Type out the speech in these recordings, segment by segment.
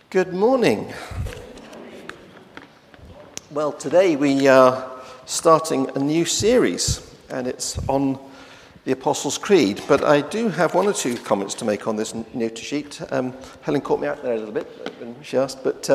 Good morning. Well, today we are starting a new series, and it's on the Apostles' Creed. But I do have one or two comments to make on this note sheet. Helen caught me out there a little bit when she asked, but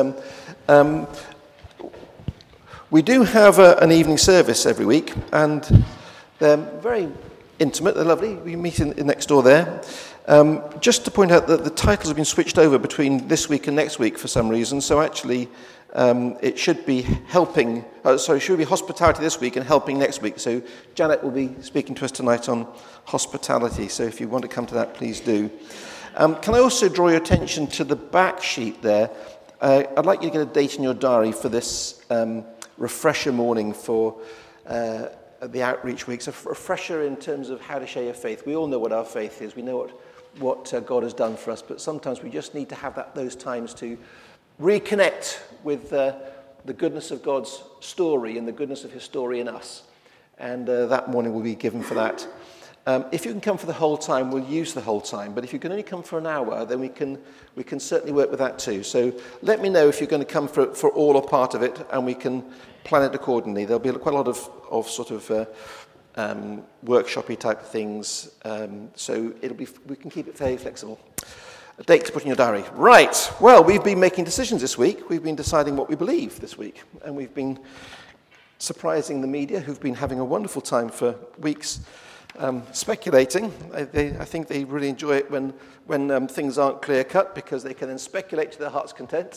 we do have an evening service every week, and they're very intimate, they're lovely. We meet in next door there. Just to point out that the titles have been switched over between this week and next week for some reason, so actually it should be should be hospitality this week and helping next week. So Janet will be speaking to us tonight on hospitality, so if you want to come to that, please do. Can I also draw your attention to the back sheet there? I'd like you to get a date in your diary for this refresher morning for the outreach week. So a refresher in terms of how to share your faith. We all know what our faith is. We know what God has done for us, but sometimes we just need to have those times to reconnect with the goodness of God's story and the goodness of his story in us. And that morning will be given for that. If you can come for the whole time, we'll use the whole time. But if you can only come for an hour, then we can certainly work with that too. So let me know if you're going to come for all or part of it, and we can plan it accordingly. There'll be quite a lot of sort of workshop-y type things. So we can keep it fairly flexible. A date to put in your diary. Right. Well, we've been making decisions this week. We've been deciding what we believe this week, and we've been surprising the media, who've been having a wonderful time for weeks. Speculating. I think they really enjoy it when things aren't clear-cut, because they can then speculate to their heart's content.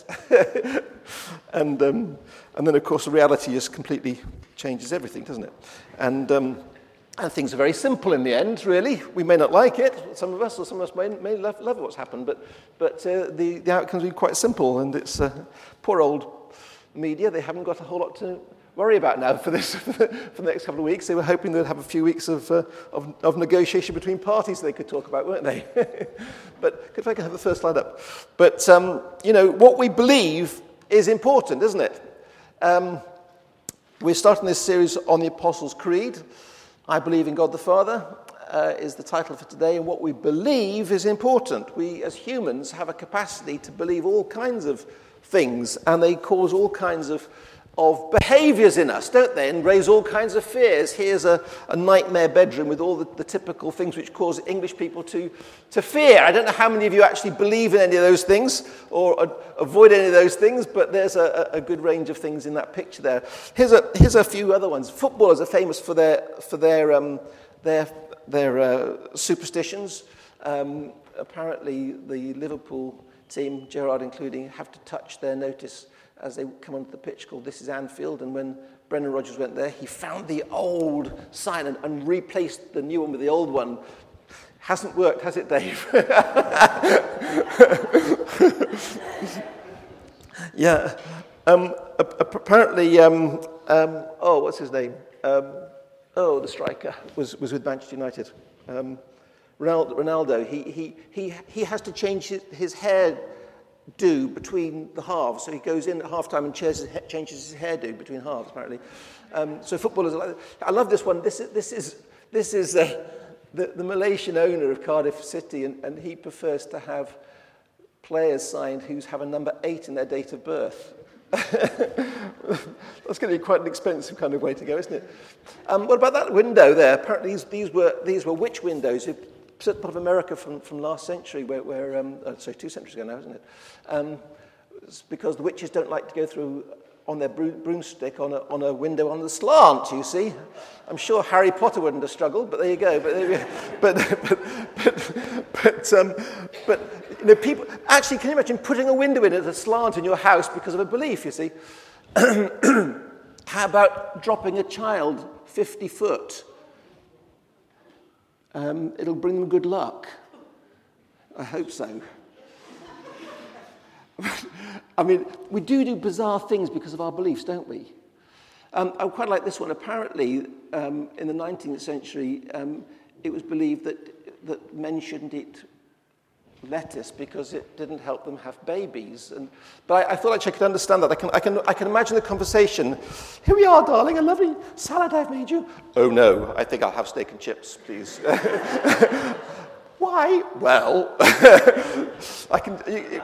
and then, of course, the reality just completely changes everything, doesn't it? And things are very simple in the end, really. We may not like it, some of us, or some of us may love what's happened, but the outcome's been quite simple, and it's poor old media. They haven't got a whole lot to worry about now for the next couple of weeks. They were hoping they'd have a few weeks of negotiation between parties they could talk about, weren't they? But if I could have the first slide up. But what we believe is important, isn't it? We're starting this series on the Apostles' Creed. I believe in God the Father is the title for today, and what we believe is important. We as humans have a capacity to believe all kinds of things, and they cause all kinds of behaviours in us, don't they, and raise all kinds of fears. Here's a nightmare bedroom with all the typical things which cause English people to fear. I don't know how many of you actually believe in any of those things or avoid any of those things, but there's a good range of things in that picture there. Here's a few other ones. Footballers are famous for their superstitions. Apparently, the Liverpool team, Gerrard including, have to touch their notice as they come onto the pitch called This Is Anfield. And when Brendan Rodgers went there, he found the old sign and replaced the new one with the old one. Hasn't worked, has it, Dave? Yeah. Apparently, what's his name? The striker was with Manchester United. Ronaldo, he has to change his hair do between the halves, so he goes in at half-time and changes his hairdo between halves, apparently. So footballers are like that. I love this one. This is the Malaysian owner of Cardiff City, and he prefers to have players signed who have a number 8 in their date of birth. That's going to be quite an expensive kind of way to go, isn't it? What about that window there? Apparently these were witch windows. Certain part of America from last century, where 2 centuries ago now, isn't it? It's because the witches don't like to go through on their broomstick on a window on the slant. You see, I'm sure Harry Potter wouldn't have struggled, but there you go. But people actually, can you imagine putting a window in at a slant in your house because of a belief? You see, how about dropping a child 50 foot? It'll bring them good luck. I hope so. I mean, we do bizarre things because of our beliefs, don't we? I quite like this one. Apparently, in the 19th century, it was believed that men shouldn't eat lettuce because it didn't help them have babies. But I thought actually I could understand that. I can imagine the conversation. Here we are, darling, a lovely salad I've made you. Oh no, I think I'll have steak and chips, please. Why? Well, I can.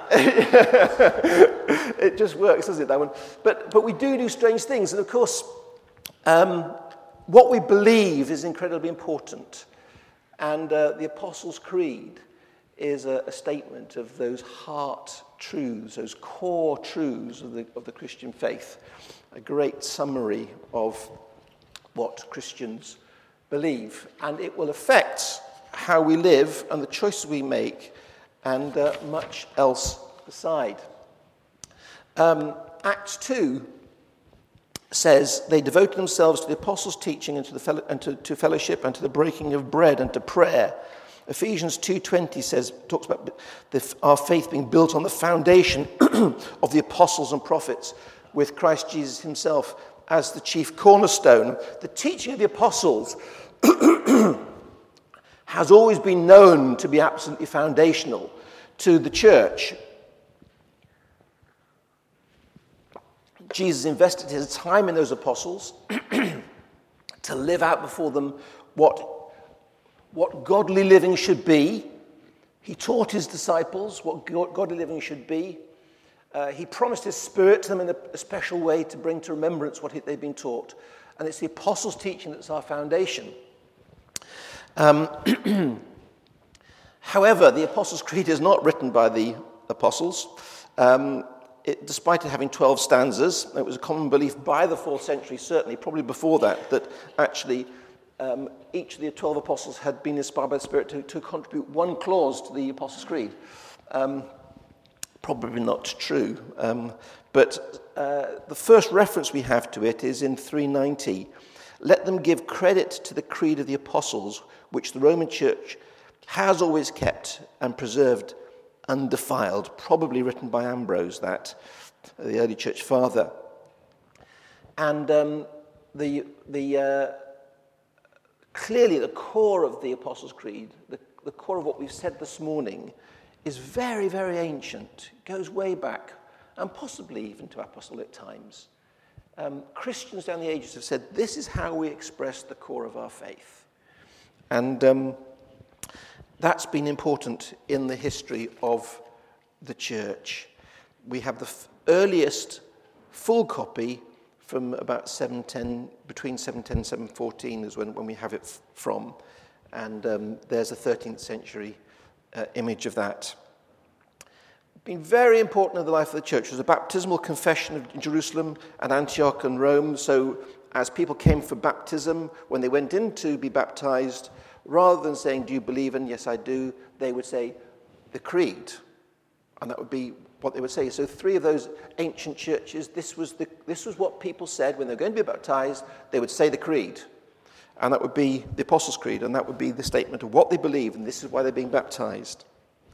It just works, doesn't it? That one. But we do strange things, and of course, what we believe is incredibly important. And the Apostles' Creed is a statement of those heart truths, those core truths of the Christian faith. A great summary of what Christians believe, and it will affect how we live and the choices we make, and much else beside. Acts 2 says they devoted themselves to the apostles' teaching and to fellowship and to the breaking of bread and to prayer. Ephesians 2:20 talks about our faith being built on the foundation of the apostles and prophets, with Christ Jesus himself as the chief cornerstone. The teaching of the apostles has always been known to be absolutely foundational to the church. Jesus invested his time in those apostles to live out before them what godly living should be. He taught his disciples what godly living should be. He promised his Spirit to them in a special way to bring to remembrance what they've been taught. And it's the apostles' teaching that's our foundation. However, the Apostles' Creed is not written by the apostles. Despite it having 12 stanzas, it was a common belief by the 4th century, certainly, probably before that actually each of the 12 apostles had been inspired by the Spirit to contribute one clause to the Apostles' Creed. Probably not true. But the first reference we have to it is in 390. Let them give credit to the creed of the apostles, which the Roman Church has always kept and preserved undefiled. Probably written by Ambrose, the early church father. And clearly the core of the Apostles' Creed, the core of what we've said this morning, is very, very ancient. It goes way back, and possibly even to apostolic times. Christians down the ages have said, this is how we express the core of our faith. And that's been important in the history of the church. We have the earliest full copy from about 710, between 710 and 714 is when we have it from. And there's a 13th century image of that. Been very important in the life of the church. There was a baptismal confession of Jerusalem and Antioch and Rome. So as people came for baptism, when they went in to be baptized, rather than saying, do you believe in? Yes, I do, they would say the creed. And that would be what they would say. So 3 of those ancient churches, this was what people said when they were going to be baptized. They would say the creed. And that would be the Apostles' Creed, and that would be the statement of what they believe, and this is why they're being baptized.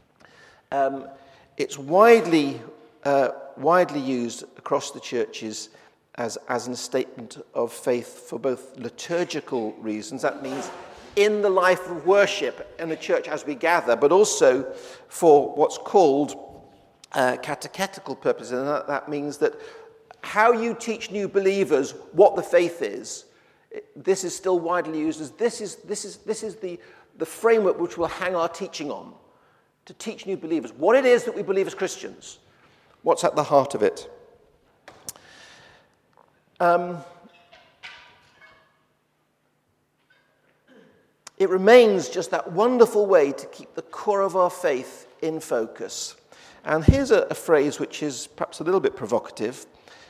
It's widely used across the churches as a statement of faith for both liturgical reasons. That means in the life of worship in the church as we gather, but also for what's called catechetical purposes. And that means that how you teach new believers what the faith is, this is still widely used as this is the framework which we'll hang our teaching on, to teach new believers what it is that we believe as Christians, what's at the heart of it. It remains just that wonderful way to keep the core of our faith in focus. And here's a phrase which is perhaps a little bit provocative.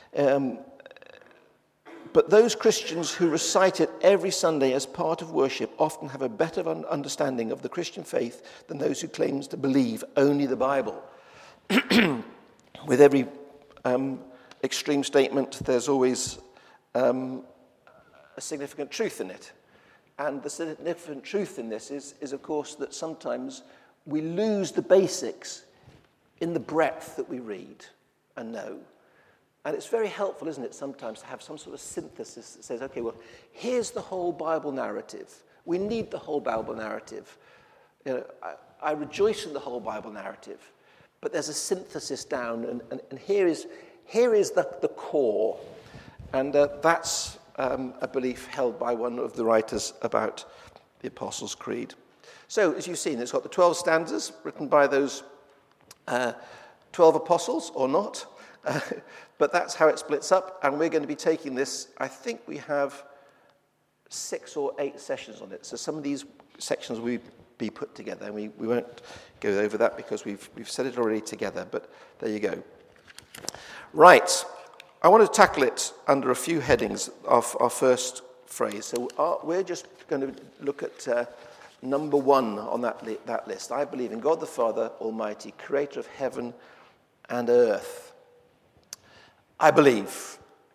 But those Christians who recite it every Sunday as part of worship often have a better understanding of the Christian faith than those who claim to believe only the Bible. With every extreme statement, there's always a significant truth in it. And the significant truth in this is, of course, that sometimes we lose the basics in the breadth that we read and know. And it's very helpful, isn't it, sometimes to have some sort of synthesis that says, okay, well, here's the whole Bible narrative. We need the whole Bible narrative. You know, I rejoice in the whole Bible narrative, but there's a synthesis down, and here is the core. And that's a belief held by one of the writers about the Apostles' Creed. So, as you've seen, it's got the 12 stanzas written by those 12 apostles, or not. But that's how it splits up, and we're going to be taking this. I think we have 6 or 8 sessions on it. So some of these sections will be put together, and we won't go over that because we've said it already together, but there you go. Right, I want to tackle it under a few headings of our first phrase. So we're just going to look at number 1 on that list. I believe in God the Father Almighty, creator of heaven and earth. I believe.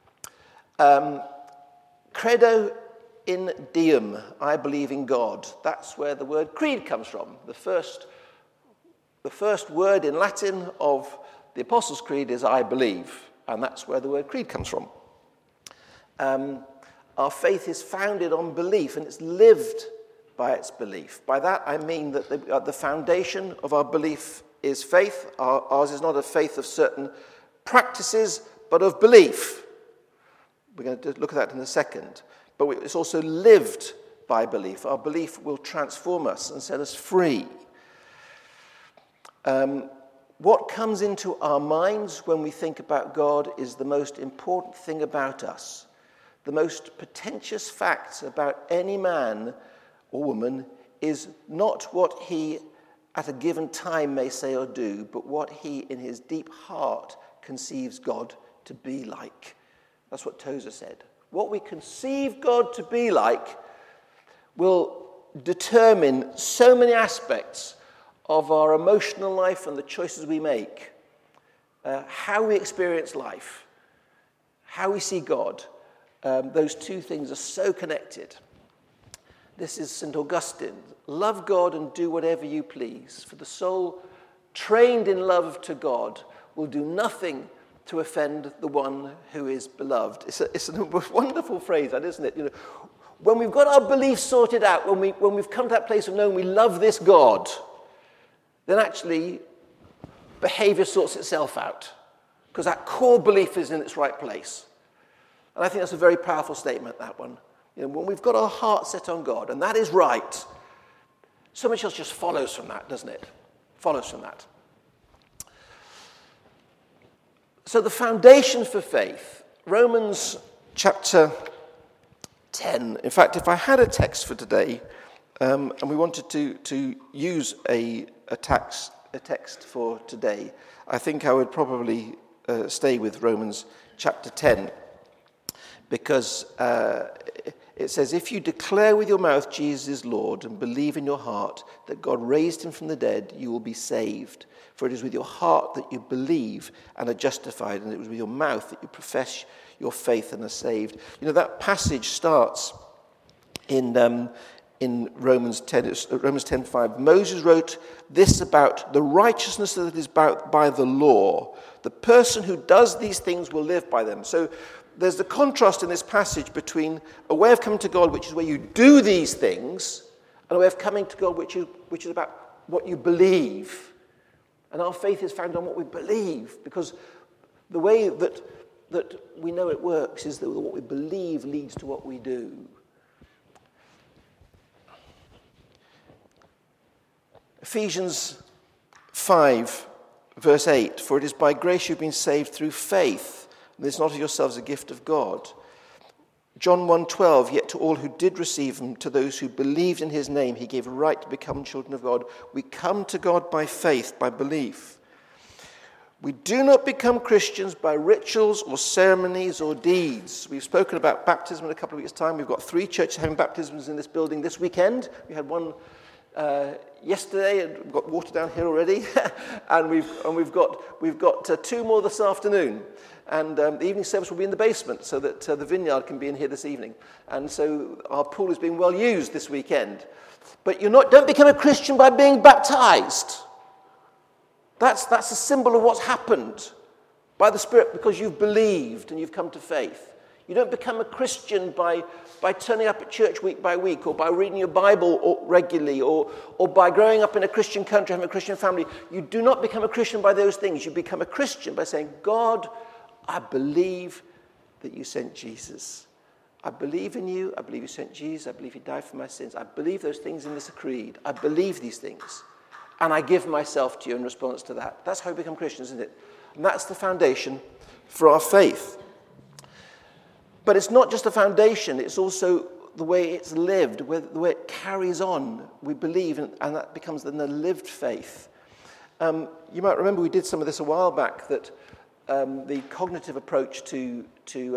Credo in Deum, I believe in God. That's where the word creed comes from. The first word in Latin of the Apostles' Creed is I believe, and that's where the word creed comes from. Our faith is founded on belief, and it's lived by its belief. By that I mean that the foundation of our belief is faith. Ours is not a faith of certain practices, but of belief. We're going to look at that in a second. But it's also lived by belief. Our belief will transform us and set us free. What comes into our minds when we think about God is the most important thing about us. The most pretentious fact about any man or woman is not what he at a given time may say or do, but what he in his deep heart conceives God to be like. That's what Tozer said. What we conceive God to be like will determine so many aspects of our emotional life and the choices we make, how we experience life, how we see God. Those two things are so connected. This is St. Augustine. Love God and do whatever you please, for the soul trained in love to God will do nothing to offend the one who is beloved. It's a wonderful phrase, that, isn't it? You know, when we've got our beliefs sorted out, when we've come to that place of knowing we love this God, then actually behavior sorts itself out, because that core belief is in its right place. And I think that's a very powerful statement, that one. You know, when we've got our heart set on God, and that is right, so much else just follows from that, doesn't it? Follows from that. So the foundation for faith, Romans chapter 10. In fact, if I had a text for today, and we wanted to use a text for today, I think I would probably stay with Romans chapter 10, because it says, if you declare with your mouth Jesus is Lord and believe in your heart that God raised him from the dead, you will be saved. For it is with your heart that you believe and are justified, and it was with your mouth that you profess your faith and are saved. You know, that passage starts in Romans 10, Romans 10:5. Moses wrote this about the righteousness that is by the law. The person who does these things will live by them. So there's the contrast in this passage between a way of coming to God, which is where you do these things, and a way of coming to God, which is about what you believe. And our faith is founded on what we believe, because the way that we know it works is that what we believe leads to what we do. Ephesians 5, verse 8, for it is by grace you've been saved through faith, and this not of yourselves, a gift of God. John 1:12, yet to all who did receive him, to those who believed in his name, he gave a right to become children of God. We come to God by faith, by belief. We do not become Christians by rituals or ceremonies or deeds. We've spoken about baptism in a couple of weeks' time. We've got 3 churches having baptisms in this building this weekend. We had one yesterday, and we've got water down here already, and we've got 2 more this afternoon. And the evening service will be in the basement, so that the vineyard can be in here this evening. And so our pool is being well used this weekend. But don't become a Christian by being baptized. That's a symbol of what's happened by the Spirit, because you've believed and you've come to faith. You don't become a Christian by turning up at church week by week, or by reading your Bible regularly, or by growing up in a Christian country, having a Christian family. You do not become a Christian by those things. You become a Christian by saying, God, I believe that you sent Jesus. I believe in you. I believe you sent Jesus. I believe he died for my sins. I believe those things in this creed. I believe these things. And I give myself to you in response to that. That's how we become Christians, isn't it? And that's the foundation for our faith. But it's not just a foundation. It's also the way it's lived, the way it carries on. We believe, and that becomes then the lived faith. You might remember we did some of this a while back, that the cognitive approach to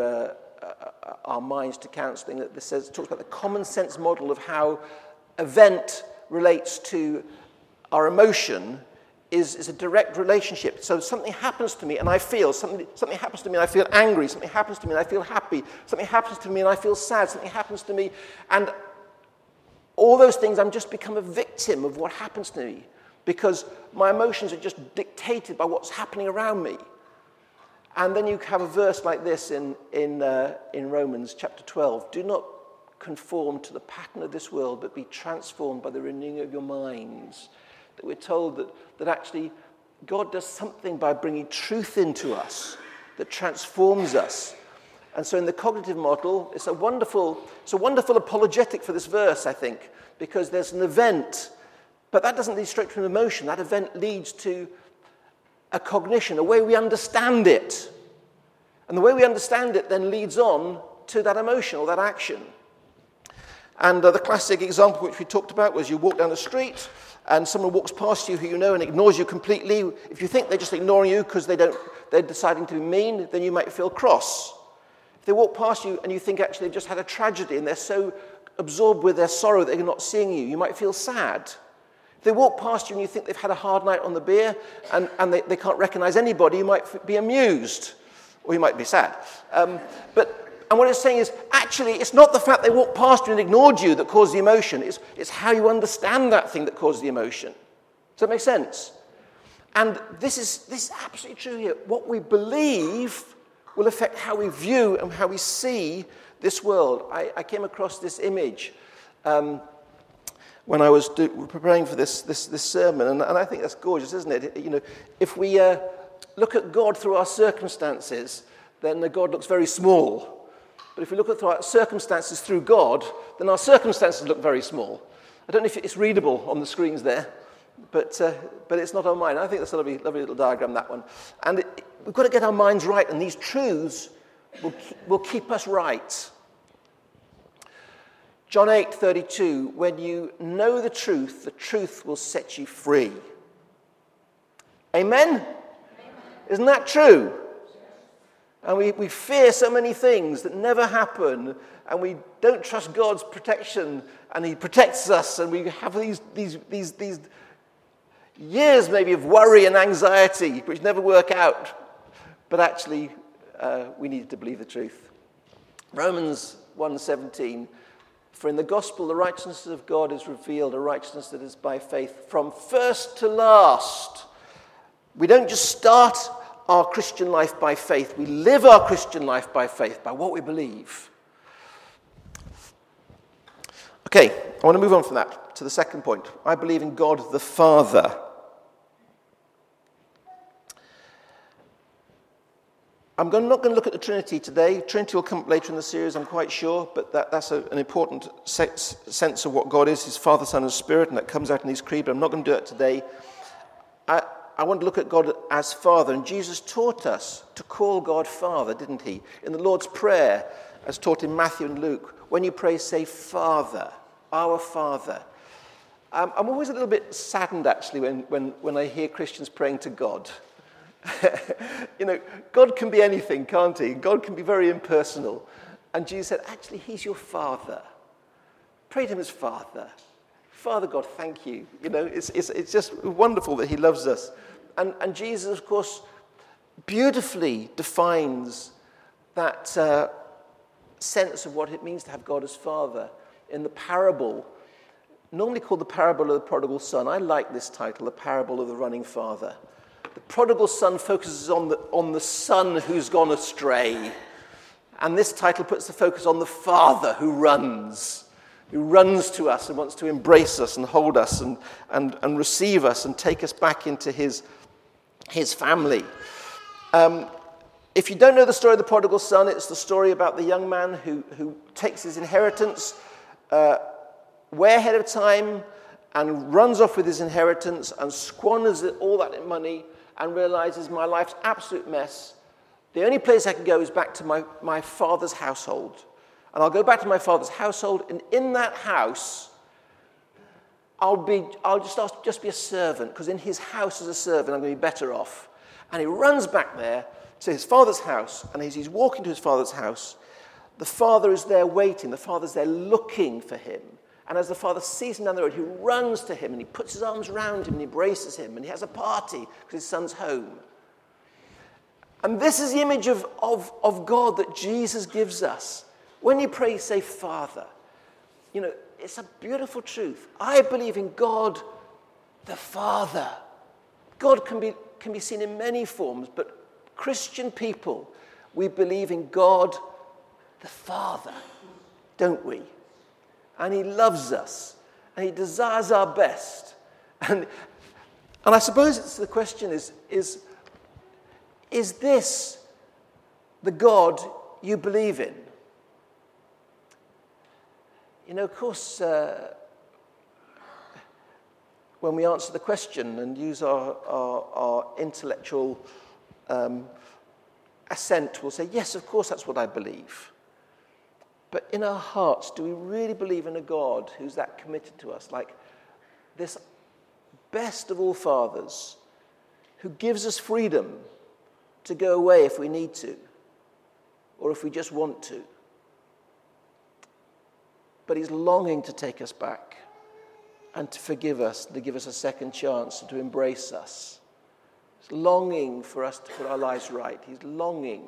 our minds to counselling, that talks about the common sense model of how event relates to our emotion is a direct relationship. So something happens to me and I feel, something happens to me and I feel angry, something happens to me and I feel happy, something happens to me and I feel sad, something happens to me, and all those things, I'm just become a victim of what happens to me because my emotions are just dictated by what's happening around me. And then you have a verse like this in Romans chapter 12. Do not conform to the pattern of this world, but be transformed by the renewing of your minds. That we're told that actually God does something by bringing truth into us that transforms us. And so in the cognitive model, it's a wonderful apologetic for this verse, I think, because there's an event, but that doesn't lead straight to an emotion. That event leads to a cognition, a way we understand it. And the way we understand it then leads on to that emotion or that action. And the classic example which we talked about was you walk down the street and someone walks past you who you know and ignores you completely. If you think they're just ignoring you because they're deciding to be mean, then you might feel cross. If they walk past you and you think actually they've just had a tragedy and they're so absorbed with their sorrow that they're not seeing you, you might feel sad. If they walk past you and you think they've had a hard night on the beer and they can't recognize anybody, you might be amused, or you might be sad. And what it's saying is, actually, it's not the fact they walked past you and ignored you that caused the emotion. It's how you understand that thing that caused the emotion. Does that make sense? And this is absolutely true here. What we believe will affect how we view and how we see this world. I came across this image when I was preparing for this sermon, and I think that's gorgeous, isn't it? You know, if we look at God through our circumstances, then God looks very small. But if we look at our circumstances through God, then our circumstances look very small. I don't know if it's readable on the screens there, but it's not on mine. I think that's a lovely little diagram, that one. And we've got to get our minds right, and these truths will keep us right. John 8:32, when you know the truth will set you free. Amen? Amen. Isn't that true? And we fear so many things that never happen, and we don't trust God's protection, and he protects us, and we have these years maybe of worry and anxiety which never work out. But actually, we need to believe the truth. Romans 1:17, for in the gospel the righteousness of God is revealed, a righteousness that is by faith from first to last. We don't just start our Christian life by faith. We live our Christian life by faith, by what we believe. Okay, I want to move on from that to the second point. I believe in God the Father. I'm not going to look at the Trinity today. Trinity will come up later in the series, I'm quite sure, but that's an important sense of what God is, his Father, Son, and Spirit, and that comes out in these creed, but I'm not going to do it today. I want to look at God as Father, and Jesus taught us to call God Father, didn't he? In the Lord's Prayer, as taught in Matthew and Luke, when you pray, say, Father, our Father. I'm always a little bit saddened, actually, when I hear Christians praying to God. You know, God can be anything, can't he? God can be very impersonal. And Jesus said, actually, he's your Father. Pray to him as Father. Father God, thank you. You know, it's just wonderful that he loves us. And Jesus, of course, beautifully defines that sense of what it means to have God as Father in the parable, normally called the parable of the prodigal son. I like this title, the parable of the running father. The prodigal son focuses on the son who's gone astray. And this title puts the focus on the father who runs to us and wants to embrace us and hold us and receive us and take us back into his family. If you don't know the story of the prodigal son, it's the story about the young man who takes his inheritance way ahead of time and runs off with his inheritance and squanders all that money and realizes my life's absolute mess. The only place I can go is back to my father's household. And I'll go back to my father's household, and in that house, I'll just be a servant, because in his house as a servant, I'm going to be better off. And he runs back there to his father's house, and as he's walking to his father's house, the father is there waiting. The father's there looking for him. And as the father sees him down the road, he runs to him, and he puts his arms around him, and he embraces him, and he has a party because his son's home. And this is the image of God that Jesus gives us. When you pray, say, Father. You know, it's a beautiful truth. I believe in God the Father. God can be seen in many forms, but Christian people, we believe in God the Father, don't we? And he loves us, and he desires our best. And I suppose the question is this the God you believe in? You know, of course, when we answer the question and use our intellectual assent, we'll say, yes, of course, that's what I believe. But in our hearts, do we really believe in a God who's that committed to us? Like this best of all fathers who gives us freedom to go away if we need to, or if we just want to. But he's longing to take us back and to forgive us, to give us a second chance, and to embrace us. He's longing for us to put our lives right. He's longing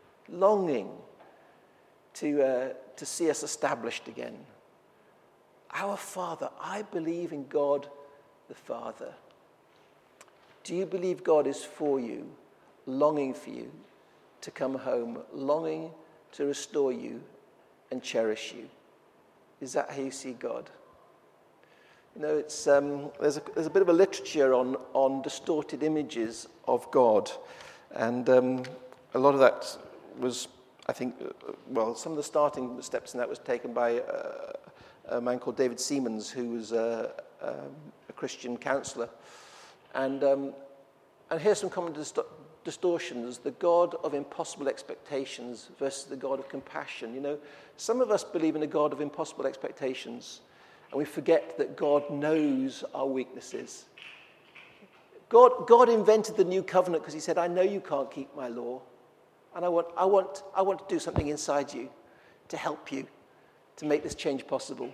to see us established again. Our Father, I believe in God the Father. Do you believe God is for you, longing for you to come home, longing to restore you and cherish you? Is that how you see God? You know, it's there's a bit of a literature on distorted images of God, and a lot of that was, I think, some of the starting steps in that was taken by a man called David Seamands, who was a Christian counselor, and here's some common distortions: the God of impossible expectations versus the God of compassion. You know, some of us believe in a God of impossible expectations, and we forget that God knows our weaknesses. God invented the new covenant because he said, I know you can't keep my law, and I want to do something inside you to help you to make this change possible.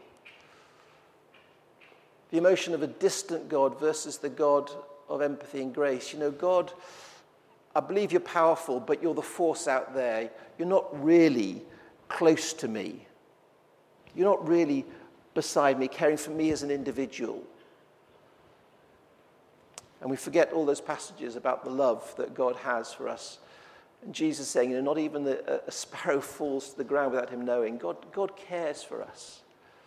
The emotion of a distant God versus the God of empathy and grace. You know, God, I believe you're powerful, but you're the force out there. You're not really close to me. You're not really beside me, caring for me as an individual. And we forget all those passages about the love that God has for us. And Jesus saying, you know, not even a sparrow falls to the ground without him knowing. God cares for us.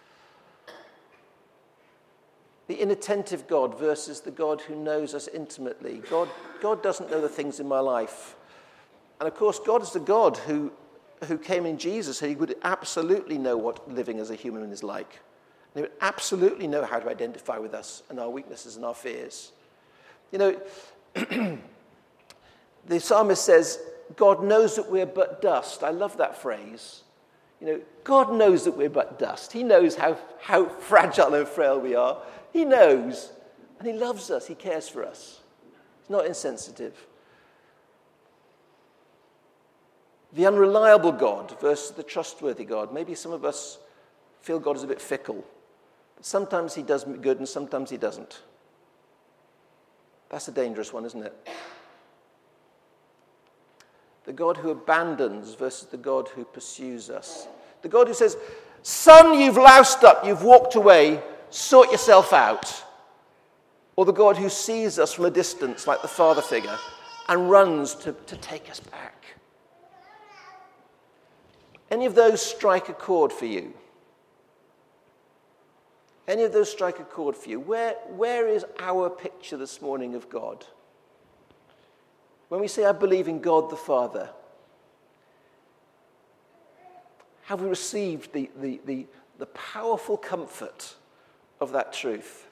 The inattentive God versus the God who knows us intimately. God doesn't know the things in my life. And of course, God is the God who came in Jesus, so he would absolutely know what living as a human is like. And he would absolutely know how to identify with us and our weaknesses and our fears. You know, the psalmist says, God knows that we're but dust. I love that phrase. You know, God knows that we're but dust. He knows how fragile and frail we are. He knows, and he loves us. He cares for us. He's not insensitive. The unreliable God versus the trustworthy God. Maybe some of us feel God is a bit fickle. But sometimes he does good and sometimes he doesn't. That's a dangerous one, isn't it? The God who abandons versus the God who pursues us. The God who says, son, you've loused up, you've walked away, sort yourself out. Or the God who sees us from a distance, like the father figure, and runs to take us back. Any of those strike a chord for you? Any of those strike a chord for you? Where is our picture this morning of God? When we say, I believe in God the Father, have we received the powerful comfort of that truth?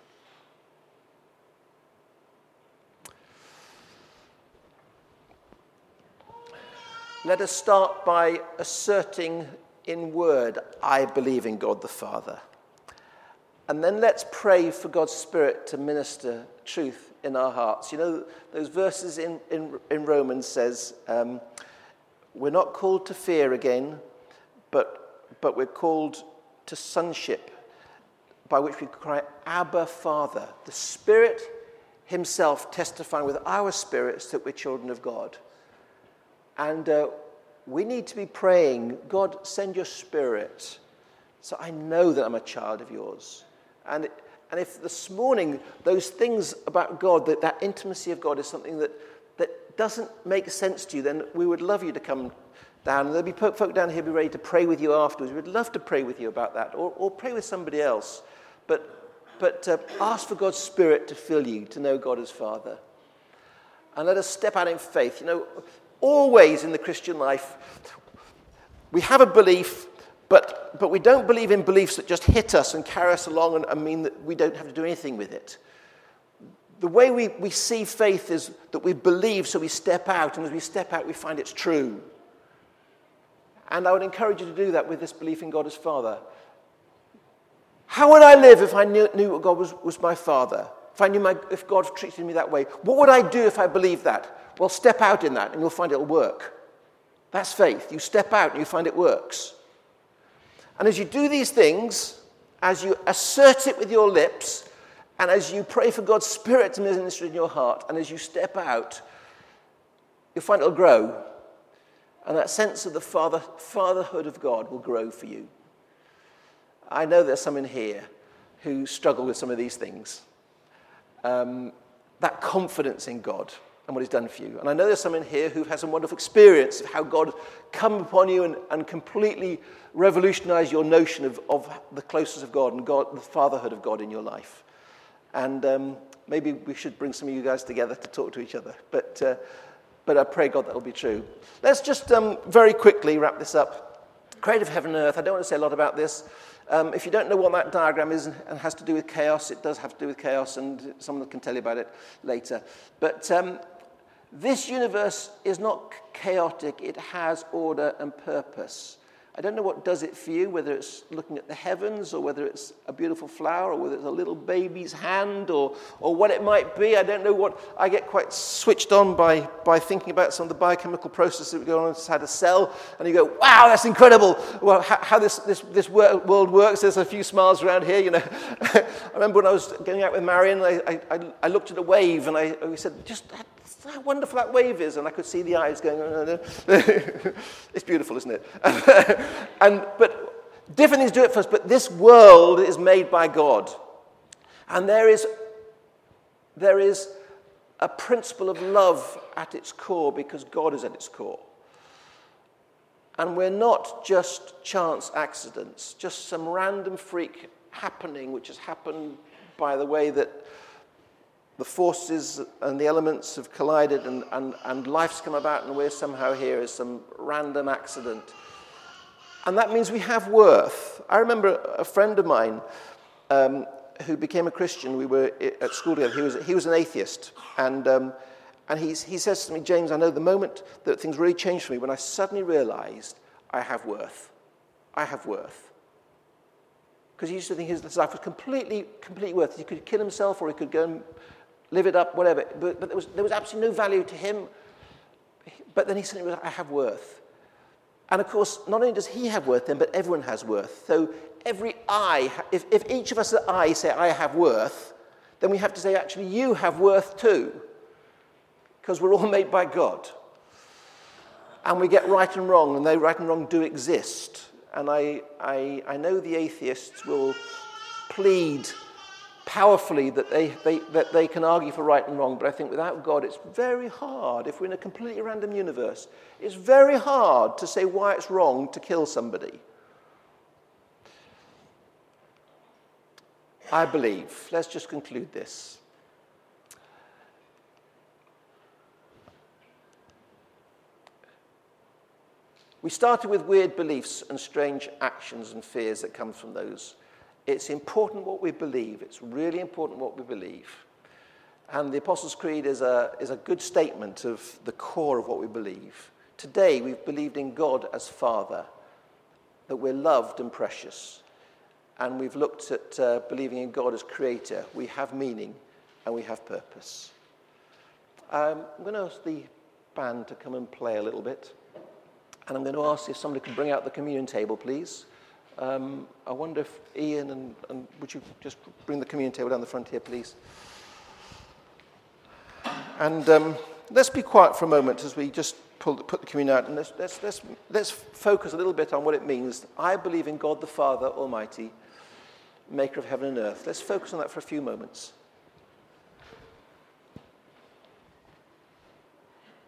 Let us start by asserting in word, I believe in God the Father. And then let's pray for God's Spirit to minister truth in our hearts. You know, those verses in Romans says, we're not called to fear again, but we're called to sonship, by which we cry, Abba, Father. The Spirit himself testifying with our spirits that we're children of God. And we need to be praying, God, send your Spirit so I know that I'm a child of yours. And if this morning those things about God, that intimacy of God is something that doesn't make sense to you, then we would love you to come down. And there'll be folk down here be ready to pray with you afterwards. We'd love to pray with you about that, or pray with somebody else. But ask for God's Spirit to fill you, to know God as Father. And let us step out in faith. You know, always in the Christian life, we have a belief, but we don't believe in beliefs that just hit us and carry us along and mean that we don't have to do anything with it. The way we see faith is that we believe, so we step out, and as we step out, we find it's true. And I would encourage you to do that with this belief in God as Father. How would I live if I knew what God was my Father? If God treated me that way? What would I do if I believed that? Well, step out in that, and you'll find it'll work. That's faith. You step out, and you find it works. And as you do these things, as you assert it with your lips, and as you pray for God's Spirit to minister in your heart, and as you step out, you'll find it'll grow. And that sense of the fatherhood of God will grow for you. I know there's some in here who struggle with some of these things. That confidence in God and what he's done for you. And I know there's some in here who've had some wonderful experience of how God come upon you and completely revolutionized your notion of the closeness of God and God, the fatherhood of God in your life. And maybe we should bring some of you guys together to talk to each other. But I pray, God, that will be true. Let's just very quickly wrap this up. Creator of heaven and earth. I don't want to say a lot about this. If you don't know what that diagram is and has to do with chaos, it does have to do with chaos, and someone can tell you about it later. But this universe is not chaotic. It has order and purpose. I don't know what does it for you, whether it's looking at the heavens or whether it's a beautiful flower or whether it's a little baby's hand or what it might be. I don't know what. I get quite switched on by thinking about some of the biochemical processes that go on inside a cell, and you go, wow, that's incredible. Well, how this world works. There's a few smiles around here, you know. I remember when I was going out with Marion, I looked at a wave, and we said, just how wonderful that wave is, and I could see the eyes going, it's beautiful, isn't it? But different things do it for us, but this world is made by God. And there is a principle of love at its core because God is at its core. And we're not just chance accidents, just some random freak happening which has happened by the way that the forces and the elements have collided and life's come about and we're somehow here as some random accident. And that means we have worth. I remember a friend of mine who became a Christian. We were at school together. He was an atheist. And he says to me, James, I know the moment that things really changed for me when I suddenly realized I have worth. I have worth. Because he used to think his life was completely worthless. He could kill himself or he could go and live it up, whatever. But there was absolutely no value to him. But then he suddenly realized, I have worth. And of course, not only does he have worth then, but everyone has worth. So every I, if each of us at I say, I have worth, then we have to say, actually, you have worth too. Because we're all made by God. And we get right and wrong, and they right and wrong do exist. And I know the atheists will plead powerfully that they can argue for right and wrong, but I think without God it's very hard, if we're in a completely random universe, it's very hard to say why it's wrong to kill somebody. I believe, let's just conclude this. We started with weird beliefs and strange actions and fears that come from those. It's important what we believe. It's really important what we believe. And the Apostles' Creed is a good statement of the core of what we believe. Today, we've believed in God as Father, that we're loved and precious. And we've looked at believing in God as Creator. We have meaning and we have purpose. I'm going to ask the band to come and play a little bit. And I'm going to ask if somebody can bring out the communion table, please. I wonder if Ian and would you just bring the communion table down the front here, please? And let's be quiet for a moment as we just put the communion out, and let's focus a little bit on what it means. I believe in God the Father Almighty, maker of heaven and earth. Let's focus on that for a few moments.